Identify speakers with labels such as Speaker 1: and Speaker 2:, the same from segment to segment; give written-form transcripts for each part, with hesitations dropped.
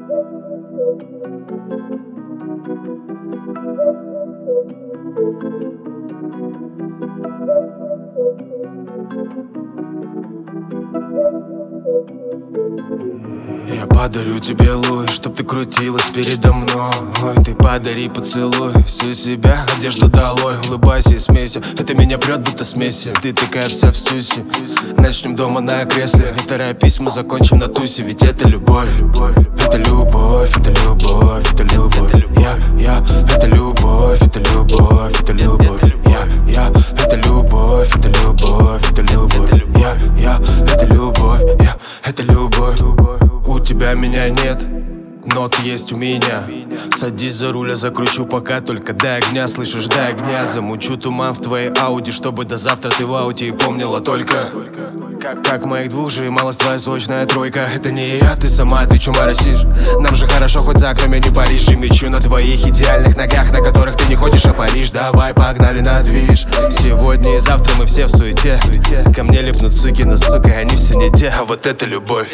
Speaker 1: Я подарю тебе луч, чтоб ты крутилась передо мной. Ты подари поцелуй, всю себя, одежду долой. Улыбайся и смейся, это меня прет будто смеси. Ты такая вся в стюсе, начнем дома на кресле. Не торопись, мы закончим на тусе, ведь это любовь. Это любовь, это любовь, это любовь. Я, это любовь, это любовь, это любовь. Я, это любовь, это любовь, это любовь. Я, это любовь, это любовь. У тебя меня нет, но ты есть у меня. Садись за руль, я закручу пока только до огня. Слышишь, до огня замучу туман в твоей Ауди, чтобы до завтра ты в ауте и помнила только как моих двух же малость твоя сочная тройка. Это не я, ты сама, ты чё моросишь? Нам же хорошо, хоть за окнами не Париж. И мечу на твоих идеальных ногах, на которых ты не ходишь, а Париж. Давай, погнали на движ. Сегодня и завтра мы все в суете. Ко мне липнут сукины, сука, они все не те. А вот это любовь.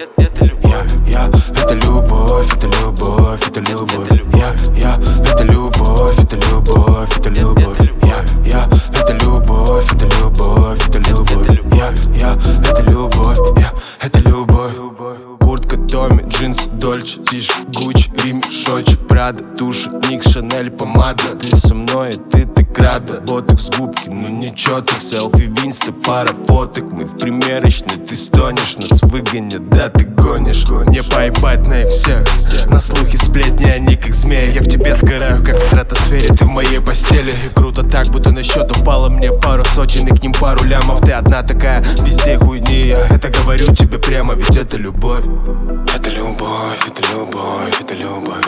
Speaker 1: Я, это любовь, это любовь, это любовь. Я, это любовь, это любовь, это любовь. Я, это любовь, это любовь, это любовь. Я, это любовь, это любовь. Куртка Томми, джинсы Дольче, тишь, Гуччи, ремешочек, Прада, тушь, Ник, Шанель, помада. Ты со мной, ты так рада. Ботокс, губки, ну ничего так. Селфи в инста, пара фоток. Мы в примерочной, ты стонешь. Нас выгонят, да ты гонишь. Не поебать на их всех. На слухи сплетни, они как змеи. Я в тебе сгораю, как в стратосфере. Ты в моей постели. И круто так, будто на счет упало мне пару сотен и к ним пару лямов. Ты одна такая, везде хуйни. Я это говорю тебе прямо, ведь это любовь. Это любовь, это любовь, это любовь.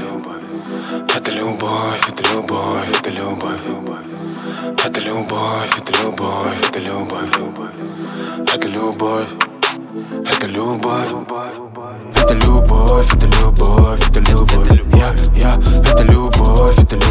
Speaker 1: Это любовь, это любовь, это любовь. Это любовь, это любовь, это любовь. Это любовь, это любовь. Это любовь, это любовь, это любовь. Я, это любовь, это любовь.